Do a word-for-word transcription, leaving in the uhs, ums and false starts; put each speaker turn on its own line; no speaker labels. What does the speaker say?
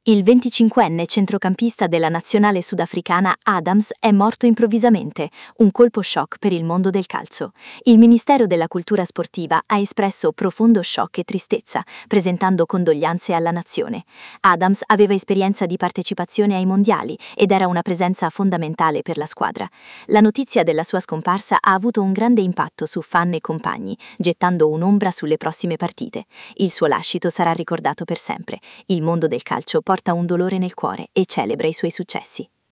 Il venticinquenne centrocampista della nazionale sudafricana Adams è morto improvvisamente, un colpo shock per il mondo del calcio. Il Ministero della Cultura Sportiva ha espresso profondo shock e tristezza, presentando condoglianze alla nazione. Adams aveva esperienza di partecipazione ai mondiali ed era una presenza fondamentale per la squadra. La notizia della sua scomparsa ha avuto un grande impatto su fan e compagni, gettando un'ombra sulle prossime partite. Il suo lascito sarà ricordato per sempre. Il mondo del calcio porta un dolore nel cuore e celebra i suoi successi.